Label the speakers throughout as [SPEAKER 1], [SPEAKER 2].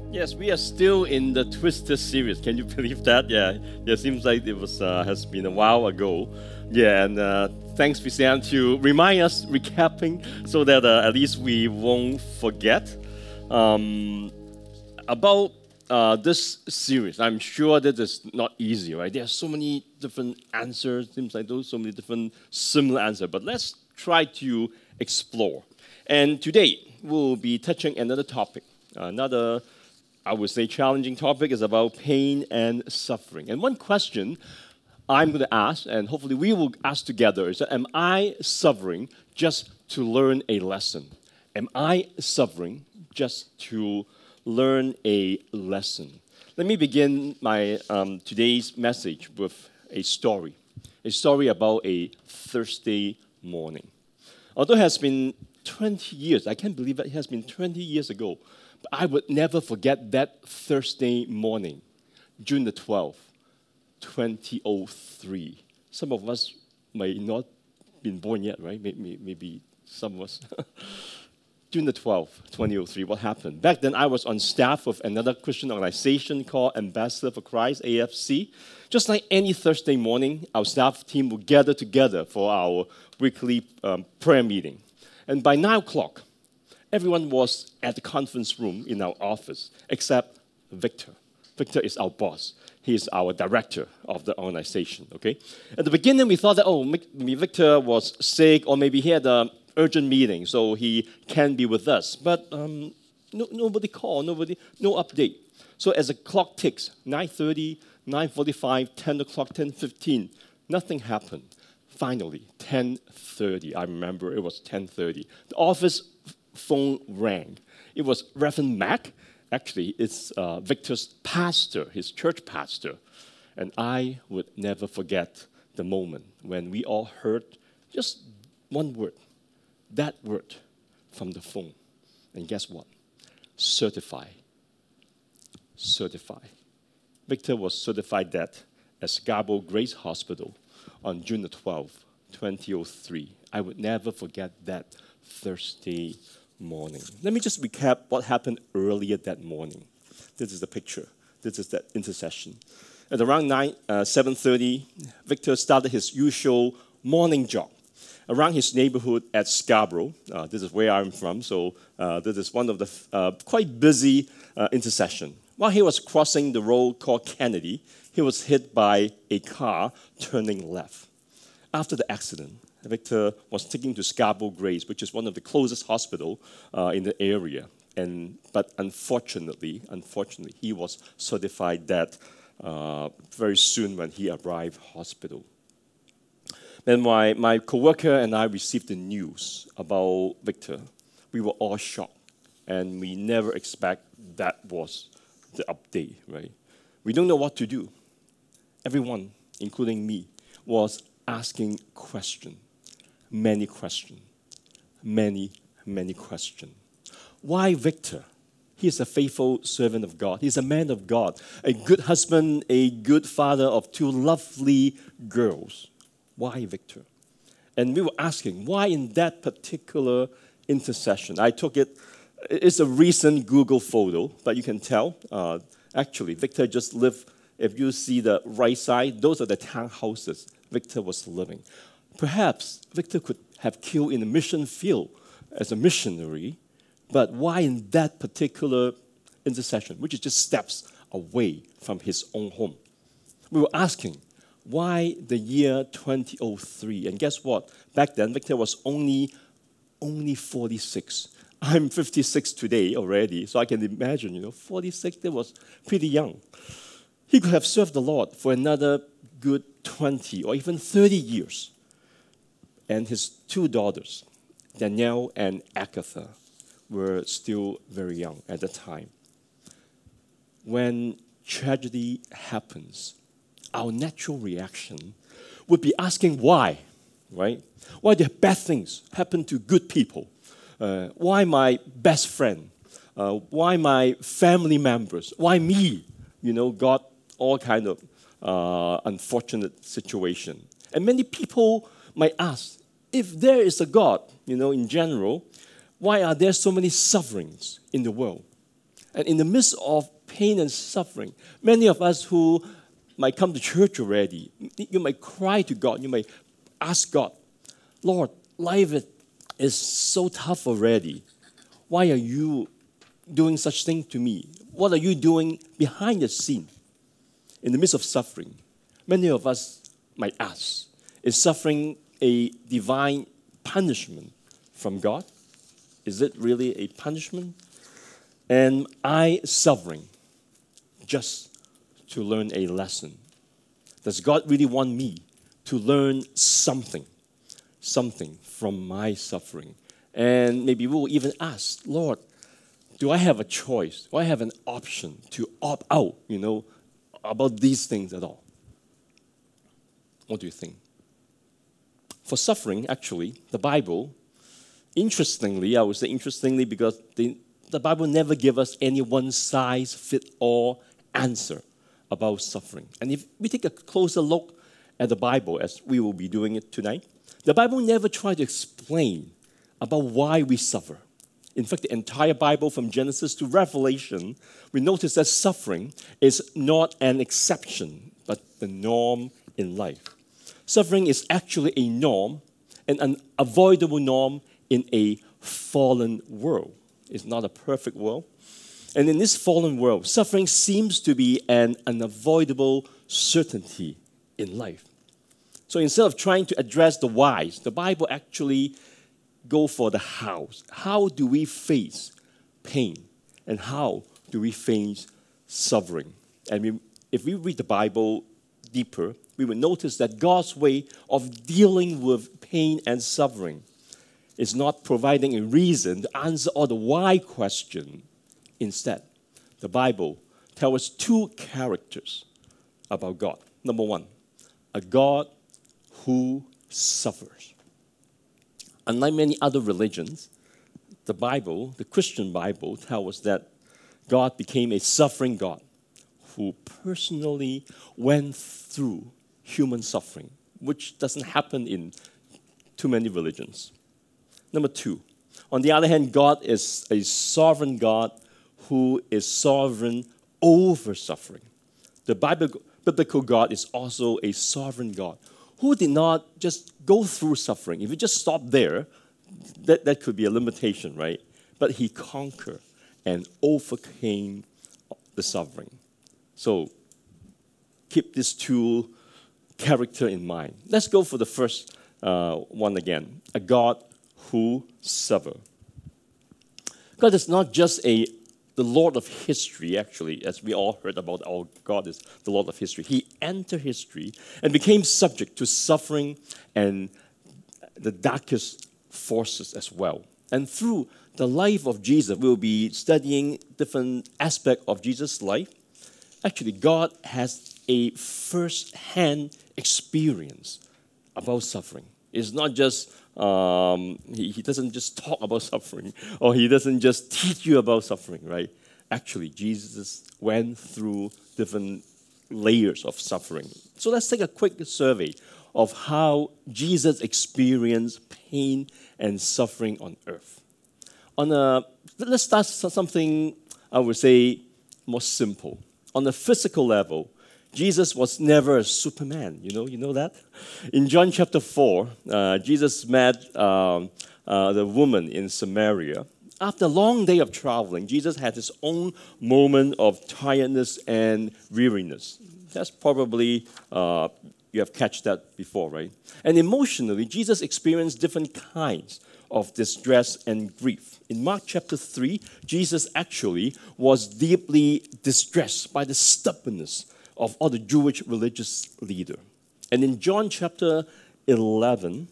[SPEAKER 1] Yes, we are still in the Twister series. Can you believe that? Yeah, it seems like it was has been a while ago. Yeah, and thanks, Vicente, to remind us, recapping, so that at least we won't forget um, about this series. I'm sure that it's not easy, right? There are so many different answers. Seems like those so many different similar answers. But let's try to explore. And today we'll be touching another topic, another I would say challenging topic is about pain and suffering. And one question I'm going to ask, and hopefully we will ask together, is that am I suffering just to learn a lesson? Am I suffering just to learn a lesson? Let me begin my today's message with a story about a Thursday morning. Although it has been 20 years, I can't believe it has been 20 years ago, but I would never forget that Thursday morning, June the 12th, 2003. Some of us may not been born yet, right? Maybe some of us. June the 12th, 2003, what happened? Back then, I was on staff of another Christian organization called Ambassador for Christ, AFC. Just like any Thursday morning, our staff team would gather together for our weekly prayer meeting. And by 9 o'clock, everyone was at the conference room in our office, except Victor. Victor is our boss. He is our director of the organization, okay? At the beginning, we thought that, maybe Victor was sick, or maybe he had an urgent meeting, so he can't be with us. But nobody called, no update. So as the clock ticks, 9:30, 9:45, 10 o'clock, 10:15, nothing happened. Finally, 10:30, I remember it was 10:30. The office phone rang. It was Reverend Mac. Actually, it's Victor's pastor, his church pastor. And I would never forget the moment when we all heard just one word, that word from the phone. And guess what? Certify. Certify. Victor was certified dead at Scarborough Grace Hospital on June the 12th, 2003. I would never forget that Thursday morning. Let me just recap what happened earlier that morning. This is the picture. This is that intercession. At around 7:30, Victor started his usual morning jog around his neighborhood at Scarborough. This is where I'm from, so this is one of the quite busy intercession. While he was crossing the road called Kennedy, he was hit by a car turning left. After the accident, Victor was taken to Scarborough Grace, which is one of the closest hospitals in the area. But unfortunately, he was certified dead very soon when he arrived hospital. Then my coworker and I received the news about Victor. We were all shocked, and we never expect that was the update, right? We don't know what to do. Everyone, including me, was asking questions. Many questions. Many questions. Why Victor? He is a faithful servant of God. He's a man of God, a good husband, a good father of two lovely girls. Why Victor? And we were asking, why in that particular intercession? I took it, it's a recent Google photo, but you can tell, actually, Victor just lived, if you see the right side, those are the townhouses Victor was living. Perhaps Victor could have killed in the mission field as a missionary, but why in that particular intercession, which is just steps away from his own home? We were asking, why the year 2003? And guess what? Back then, Victor was only 46. I'm 56 today already, so I can imagine, 46, that was pretty young. He could have served the Lord for another good 20 or even 30 years. And his two daughters, Danielle and Agatha, were still very young at the time. When tragedy happens, our natural reaction would be asking why, right? Why do bad things happen to good people? Why my best friend? Why my family members? Why me? Got all kind of unfortunate situation. And many people might ask, if there is a God, in general, why are there so many sufferings in the world? And in the midst of pain and suffering, many of us who might come to church already, you might cry to God, you might ask God, Lord, life is so tough already. Why are you doing such thing to me? What are you doing behind the scene? In the midst of suffering, many of us might ask, is suffering a divine punishment from God? Is it really a punishment? Am I suffering just to learn a lesson? Does God really want me to learn something from my suffering? And maybe we'll even ask, Lord, do I have a choice? Do I have an option to opt out, about these things at all? What do you think? For suffering, actually, the Bible, interestingly, I would say interestingly because the Bible never gives us any one-size-fits-all answer about suffering. And if we take a closer look at the Bible, as we will be doing it tonight, the Bible never tries to explain about why we suffer. In fact, the entire Bible from Genesis to Revelation, we notice that suffering is not an exception, but the norm in life. Suffering is actually a norm, an unavoidable norm in a fallen world. It's not a perfect world. And in this fallen world, suffering seems to be an unavoidable certainty in life. So instead of trying to address the whys, the Bible actually go for the hows. How do we face pain? And how do we face suffering? And if we read the Bible deeper, we will notice that God's way of dealing with pain and suffering is not providing a reason to answer all the why question. Instead, the Bible tells us two characters about God. Number one, a God who suffers. Unlike many other religions, the Bible, the Christian Bible, tells us that God became a suffering God who personally went through human suffering, which doesn't happen in too many religions. Number two, on the other hand, God is a sovereign God who is sovereign over suffering. The biblical God is also a sovereign God who did not just go through suffering. If you just stop there, that could be a limitation, right? But he conquered and overcame the suffering. So keep these two characters in mind. Let's go for the first one again, a God who suffers. God is not just the Lord of history, actually, as we all heard about our God is the Lord of history. He entered history and became subject to suffering and the darkest forces as well. And through the life of Jesus, we'll be studying different aspects of Jesus' life. Actually, God has a first-hand experience about suffering. It's not just, he doesn't just talk about suffering, or he doesn't just teach you about suffering, right? Actually, Jesus went through different layers of suffering. So let's take a quick survey of how Jesus experienced pain and suffering on earth. Let's start something, I would say, more simple. On a physical level, Jesus was never a Superman. You know that? In John chapter 4, Jesus met the woman in Samaria. After a long day of traveling, Jesus had his own moment of tiredness and weariness. That's probably, you have catch that before, right? And emotionally, Jesus experienced different kinds of distress and grief. In Mark chapter 3, Jesus actually was deeply distressed by the stubbornness of all the Jewish religious leaders. And in John chapter 11,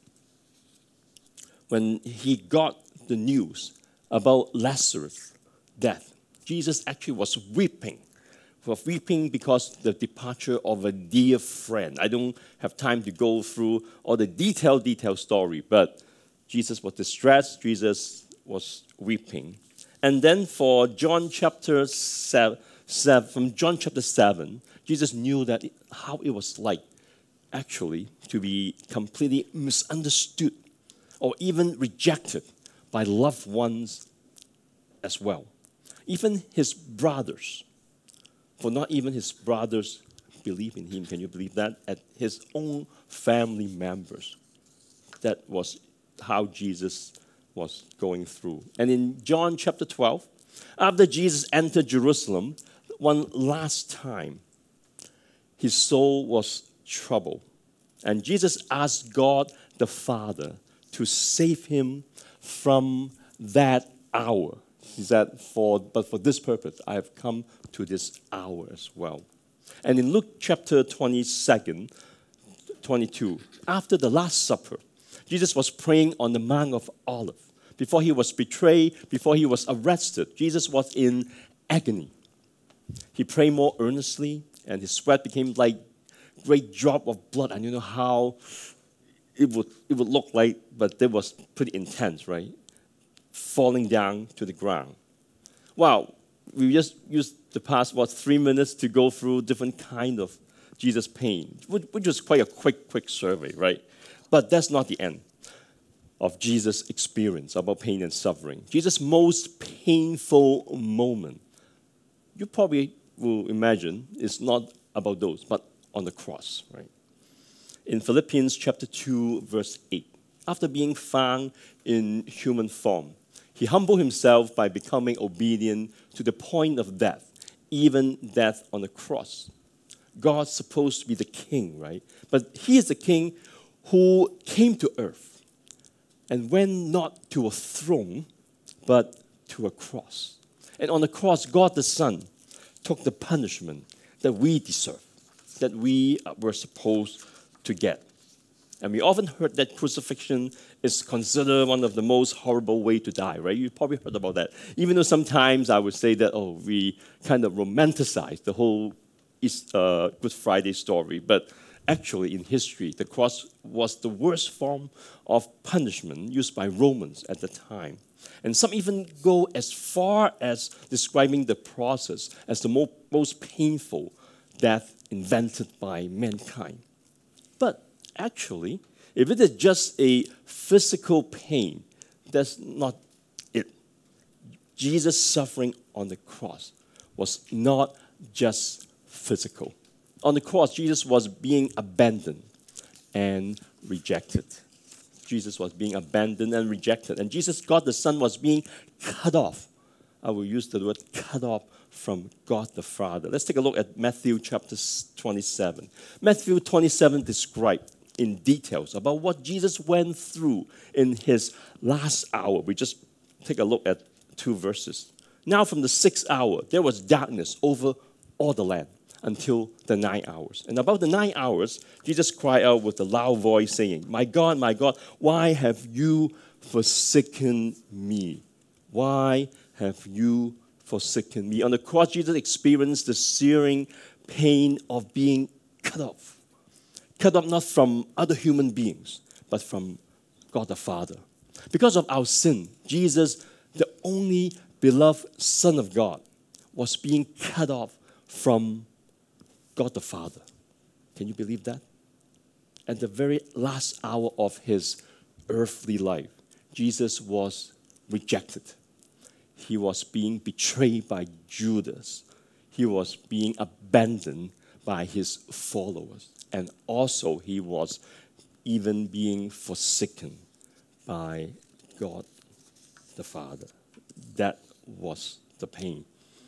[SPEAKER 1] when he got the news about Lazarus' death, Jesus actually was weeping because of the departure of a dear friend. I don't have time to go through all the detailed story, but Jesus was distressed, Jesus was weeping. And then for John chapter 7, from John chapter 7, Jesus knew that how it was like actually to be completely misunderstood or even rejected by loved ones as well. even his brothers, for not even his brothers believe in him. Can you believe that? At his own family members. That was how Jesus was going through. And in John chapter 12, after Jesus entered Jerusalem one last time, his soul was troubled. And Jesus asked God the Father to save him from that hour. He said, but for this purpose, I have come to this hour as well. And in Luke chapter 22, after the Last Supper, Jesus was praying on the Mount of Olives. Before he was betrayed, before he was arrested, Jesus was in agony. He prayed more earnestly, and his sweat became like great drop of blood. And you know how it would look like, but it was pretty intense, right? Falling down to the ground. Wow, we just used the past, 3 minutes to go through different kind of Jesus' pain, which was quite a quick survey, right? But that's not the end of Jesus' experience about pain and suffering. Jesus' most painful moment, you probably will imagine, is not about those, but on the cross, right? In Philippians chapter 2, verse 8, after being found in human form, he humbled himself by becoming obedient to the point of death, even death on the cross. God's supposed to be the king, right? But he is the king who came to earth and went not to a throne, but to a cross. And on the cross, God the Son took the punishment that we deserve, that we were supposed to get. And we often heard that crucifixion is considered one of the most horrible way to die, right? You've probably heard about that. Even though sometimes I would say that, we kind of romanticize the whole Good Friday story. But actually, in history, the cross was the worst form of punishment used by Romans at the time. And some even go as far as describing the process as the most painful death invented by mankind. But actually, if it is just a physical pain, that's not it. Jesus' suffering on the cross was not just physical. On the cross, Jesus was being abandoned and rejected. Jesus was being abandoned and rejected. And Jesus, God the Son, was being cut off. I will use the word cut off from God the Father. Let's take a look at Matthew chapter 27. Matthew 27 describes in details about what Jesus went through in his last hour. We just take a look at 2 verses. Now from the 6th hour, there was darkness over all the land until the 9 hours. And about the 9 hours, Jesus cried out with a loud voice saying, my God, why have you forsaken me? Why have you forsaken me? On the cross, Jesus experienced the searing pain of being cut off. Cut off not from other human beings, but from God the Father. Because of our sin, Jesus, the only beloved Son of God, was being cut off from God the Father. Can you believe that? At the very last hour of his earthly life, Jesus was rejected. He was being betrayed by Judas. He was being abandoned by his followers. And also he was even being forsaken by God the Father. That was the pain.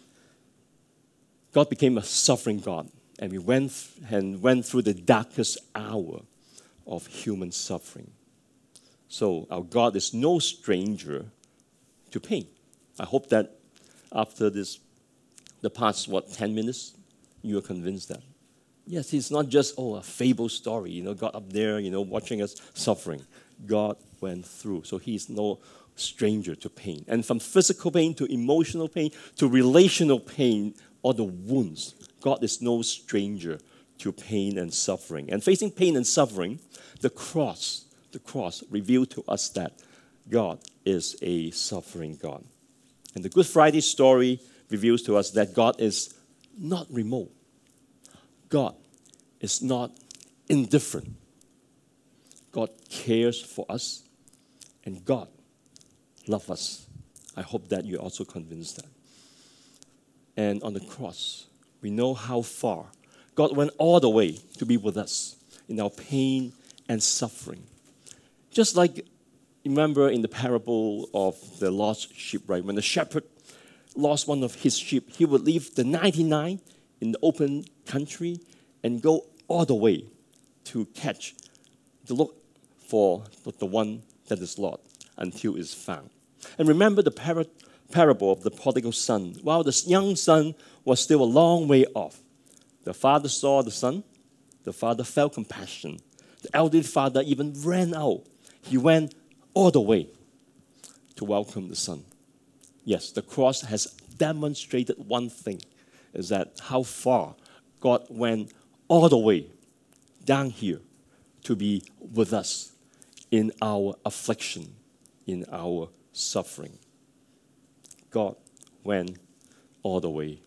[SPEAKER 1] God became a suffering God, and we went through the darkest hour of human suffering. So our God is no stranger to pain. I hope that after the past 10 minutes, you are convinced that. Yes, it's not just, a fable story, God up there, watching us suffering. God went through, so he's no stranger to pain. And from physical pain to emotional pain to relational pain or the wounds, God is no stranger to pain and suffering. And facing pain and suffering, the cross revealed to us that God is a suffering God. And the Good Friday story reveals to us that God is not remote. God is not indifferent. God cares for us, and God loves us. I hope that you're also convinced that. And on the cross, we know how far God went all the way to be with us in our pain and suffering. Just like, remember in the parable of the lost sheep, right? When the shepherd lost one of his sheep, he would leave the 99 in the open country and go all the way to look for the one that is lost until it's found. And remember the parable of the prodigal son. While the young son was still a long way off, the father saw the son. The father felt compassion. The elderly father even ran out. He went all the way to welcome the son. Yes, the cross has demonstrated one thing, is that how far God went all the way down here to be with us in our affliction, in our suffering. God went all the way.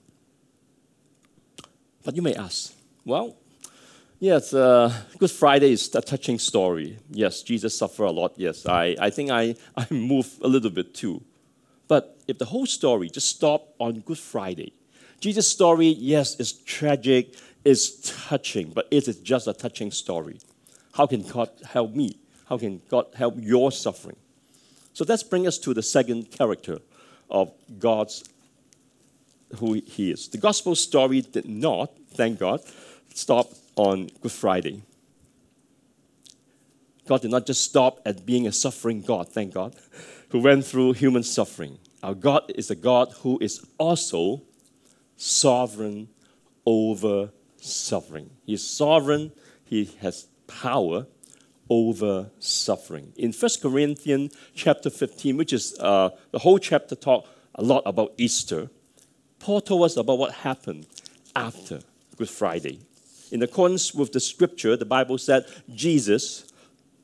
[SPEAKER 1] But you may ask, well, yes, Good Friday is a touching story. Yes, Jesus suffered a lot. Yes, I think I move a little bit too. But if the whole story just stopped on Good Friday, Jesus' story, yes, is tragic, is touching, but is it just a touching story? How can God help me? How can God help your suffering? So let's bring us to the second character of God's, who He is. The gospel story did not, thank God, stop on Good Friday. God did not just stop at being a suffering God, thank God, who went through human suffering. Our God is a God who is also sovereign over suffering. He is sovereign. He has power over suffering. In 1 Corinthians chapter 15, which is the whole chapter talk a lot about Easter, Paul told us about what happened after Good Friday. In accordance with the scripture, the Bible said Jesus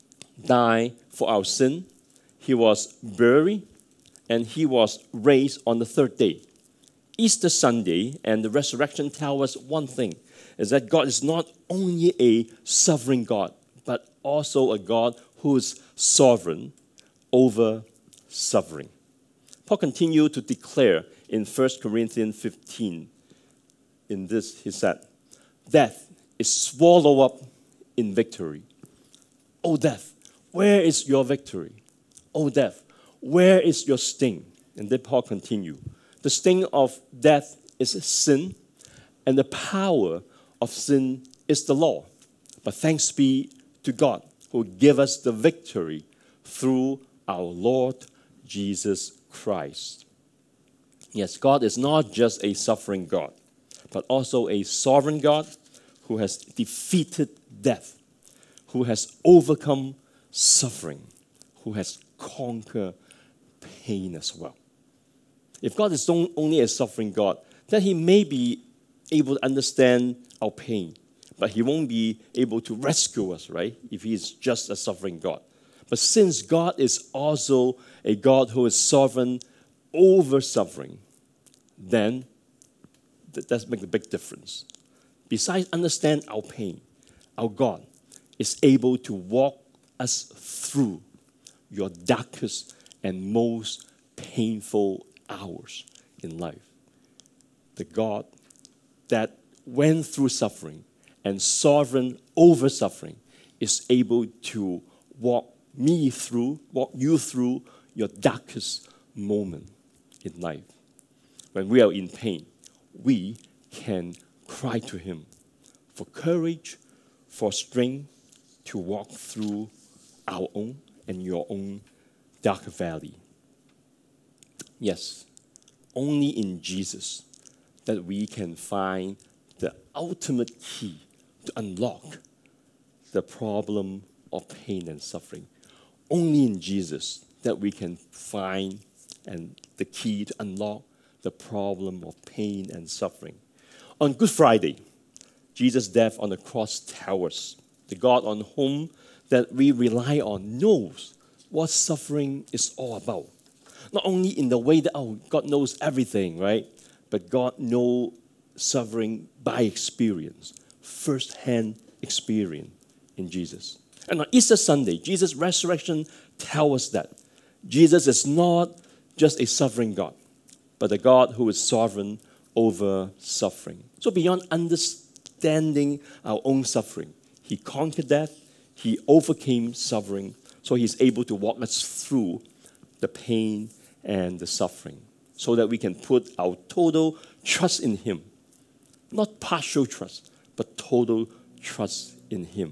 [SPEAKER 1] died for our sin. He was buried and he was raised on the third day. Easter Sunday and the resurrection tell us one thing, is that God is not only a sovereign God, but also a God who is sovereign over suffering. Paul continued to declare in 1 Corinthians 15, in this he said, death is swallowed up in victory. O death, where is your victory? O death, where is your sting? And then Paul continued, the sting of death is sin, and the power of sin is the law. But thanks be to God who gave us the victory through our Lord Jesus Christ. Yes, God is not just a suffering God, but also a sovereign God who has defeated death, who has overcome suffering, who has conquered pain as well. If God is only a suffering God, then He may be able to understand our pain, but He won't be able to rescue us, right? If He is just a suffering God. But since God is also a God who is sovereign over suffering, then that makes a big difference. Besides understand our pain, our God is able to walk us through your darkest and most painful hours in life. The God that went through suffering and sovereign over suffering is able to walk you through your darkest moment in life. When we are in pain, we can cry to Him for courage, for strength to walk through our own and your own dark valley. Yes, only in Jesus that we can find the ultimate key to unlock the problem of pain and suffering. Only in Jesus that we can find and the key to unlock the problem of pain and suffering. On Good Friday, Jesus' death on the cross tells us the God on whom that we rely on knows what suffering is all about. Not only in the way that, God knows everything, right? But God knows suffering by experience, first-hand experience in Jesus. And on Easter Sunday, Jesus' resurrection tells us that Jesus is not just a suffering God, but a God who is sovereign over suffering. So beyond understanding our own suffering, he conquered death, he overcame suffering, so he's able to walk us through the pain and the suffering so that we can put our total trust in him. Not partial trust, but total trust in him.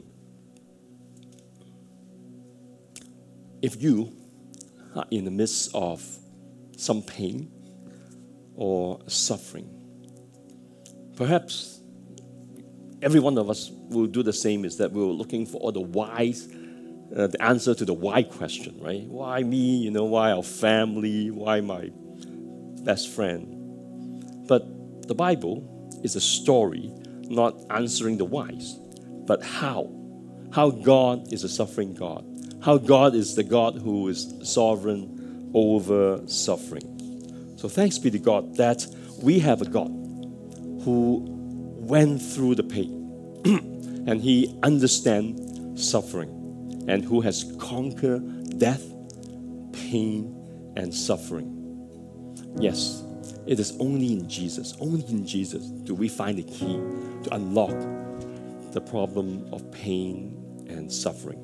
[SPEAKER 1] If you are in the midst of some pain or suffering, perhaps every one of us will do the same, is that we're looking for all the whys, the answer to the why question, right? Why me? Why our family? Why my best friend? But the Bible is a story not answering the whys, but how. How God is a suffering God. How God is the God who is sovereign over suffering. So thanks be to God that we have a God who went through the pain and he understands suffering, and who has conquered death, pain, and suffering. Yes, it is only in Jesus do we find the key to unlock the problem of pain and suffering.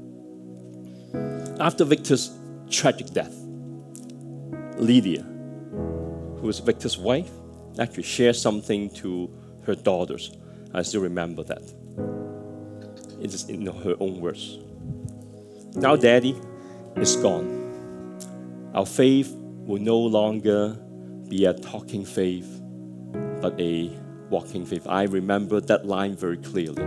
[SPEAKER 1] After Victor's tragic death, Lydia, who was Victor's wife, actually shared something to her daughters. I still remember that. It is in her own words. Now Daddy is gone. Our faith will no longer be a talking faith, but a walking faith. I remember that line very clearly.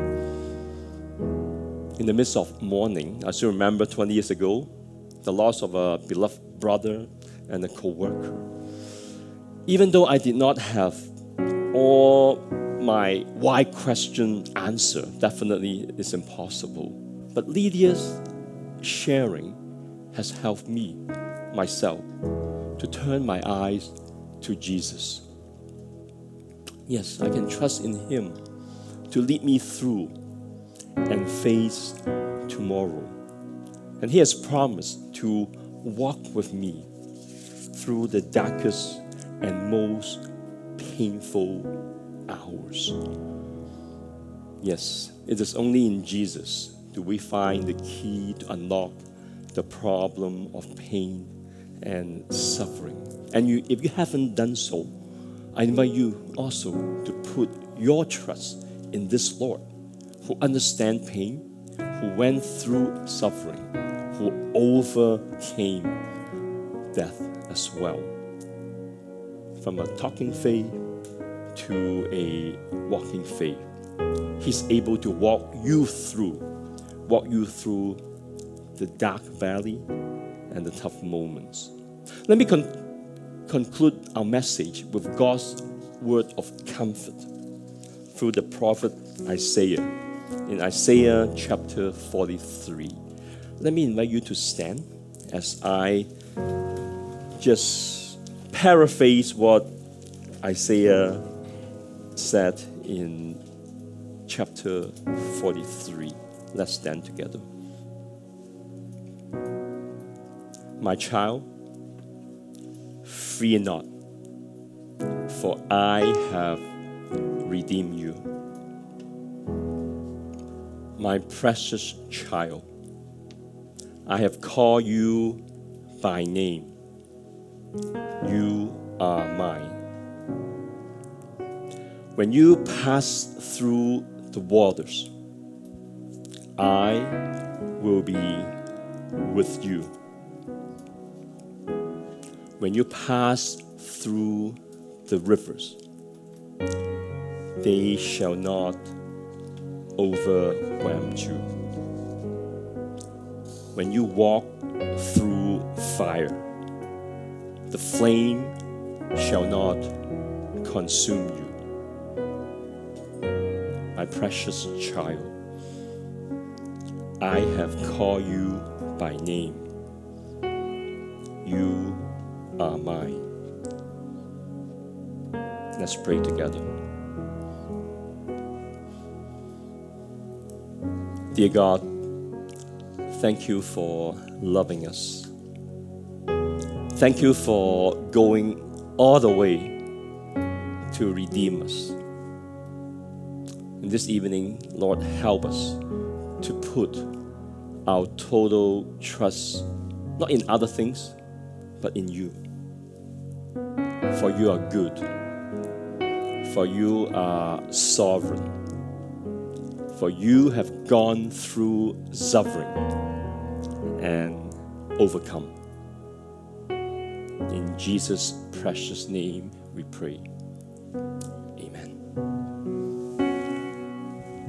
[SPEAKER 1] In the midst of mourning, I still remember 20 years ago, the loss of a beloved brother and a co-worker. Even though I did not have all my why question answer, definitely it's impossible. But Lydia's sharing has helped me, myself, to turn my eyes to Jesus. Yes, I can trust in him to lead me through and face tomorrow. And he has promised to walk with me through the darkest and most painful hours. Yes, it is only in Jesus do we find the key to unlock the problem of pain and suffering. And if you haven't done so, I invite you also to put your trust in this Lord who understands pain, who went through suffering, who overcame death as well. From a talking faith to a walking faith, he's able to walk you through the dark valley and the tough moments. Let me conclude our message with God's word of comfort through the prophet Isaiah in Isaiah chapter 43. Let me invite you to stand as I just paraphrase what Isaiah said in chapter 43. Let's stand together. My child, fear not, for I have redeemed you. My precious child, I have called you by name. You are mine. When you pass through the waters, I will be with you. When you pass through the rivers, they shall not overwhelm you. When you walk through fire, the flame shall not consume you. My precious child, I have called you by name. You are mine. Let's pray together. Dear God, thank you for loving us. Thank you for going all the way to redeem us. And this evening, Lord, help us to put our total trust not in other things, but in you. For you are good. For you are sovereign. For you have gone through suffering and overcome. In Jesus' precious name we pray. Amen.